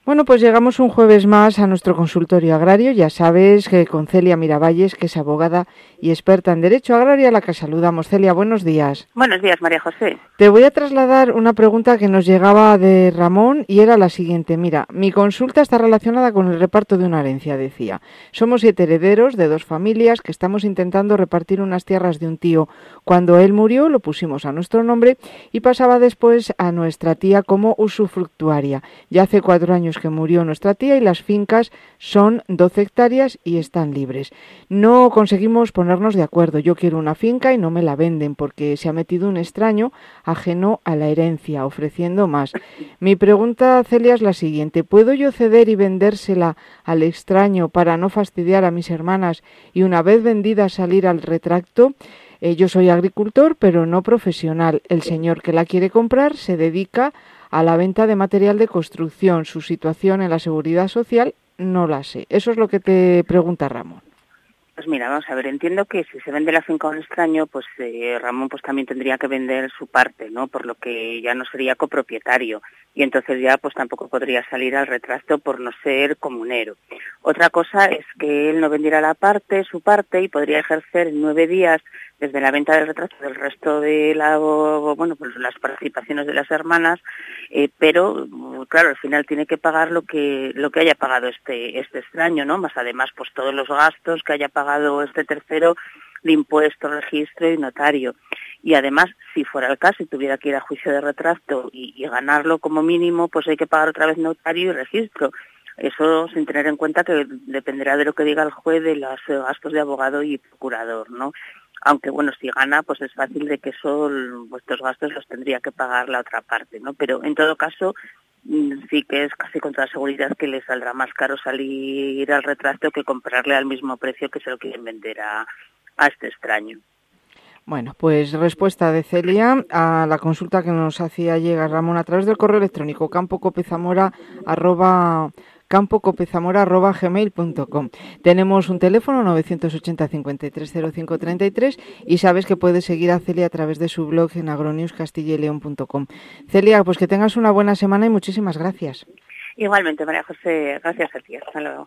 Bueno, pues llegamos un jueves más a nuestro consultorio agrario. Ya sabes que con Celia Miravalles, que es abogada y experta en Derecho Agrario, a la que saludamos. Celia, buenos días. Buenos días, María José. Te voy a trasladar una pregunta que nos llegaba de Ramón y era la siguiente. Mira, mi consulta está relacionada con el reparto de una herencia, decía. Somos 7 herederos de 2 familias que estamos intentando repartir unas tierras de un tío. Cuando él murió, lo pusimos a nuestro nombre y pasaba después a nuestra tía como usufructuaria. Ya hace 4 años que murió nuestra tía y las fincas son 12 hectáreas y están libres. No conseguimos ponernos de acuerdo. Yo quiero una finca y no me la venden porque se ha metido un extraño ajeno a la herencia, ofreciendo más. Mi pregunta, Celia, es la siguiente. ¿Puedo yo ceder y vendérsela al extraño para no fastidiar a mis hermanas y una vez vendida salir al retracto? Yo soy agricultor, pero no profesional. El señor que la quiere comprar se dedica a la venta de material de construcción. Su situación en la seguridad social no la sé. Eso es lo que te pregunta Ramón. Pues mira, vamos a ver, entiendo que si se vende la finca a un extraño, pues Ramón pues también tendría que vender su parte, ¿no? Por lo que ya no sería copropietario y entonces ya pues tampoco podría salir al retrato por no ser comunero. Otra cosa es que él no vendiera su parte y podría ejercer en 9 días desde la venta del retrato del resto de pues las participaciones de las hermanas, pero claro, al final tiene que pagar lo que haya pagado este extraño, ¿no? Más además pues todos los gastos que haya pagado este tercero de impuestos, registro y notario. Y además, si fuera el caso y tuviera que ir a juicio de retracto y ganarlo como mínimo, pues hay que pagar otra vez notario y registro. Eso sin tener en cuenta que dependerá de lo que diga el juez de los gastos de abogado y procurador, ¿no? Aunque bueno, si gana, pues es fácil de que estos gastos los tendría que pagar la otra parte, ¿no? Pero en todo caso, sí que es casi con toda seguridad que le saldrá más caro salir al retrato que comprarle al mismo precio que se lo quieren vender a este extraño. Bueno, pues respuesta de Celia a la consulta que nos hacía llegar Ramón a través del correo electrónico campocopezamora@gmail.com. Tenemos un teléfono 980 53 05 33 y sabes que puedes seguir a Celia a través de su blog en agronewscastillealeon.com. Celia, pues que tengas una buena semana y muchísimas gracias. Igualmente, María José, gracias a ti. Hasta luego.